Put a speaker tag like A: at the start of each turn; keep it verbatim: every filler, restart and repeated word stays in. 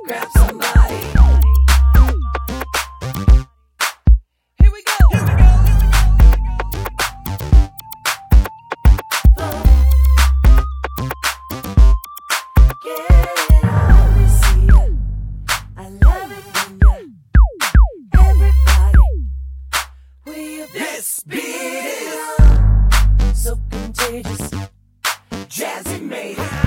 A: grab somebody. Here we go. Here we go. Flow. Get it on. Let me see it. I love it when you, everybody, we this beat is so contagious. Jazzy made it.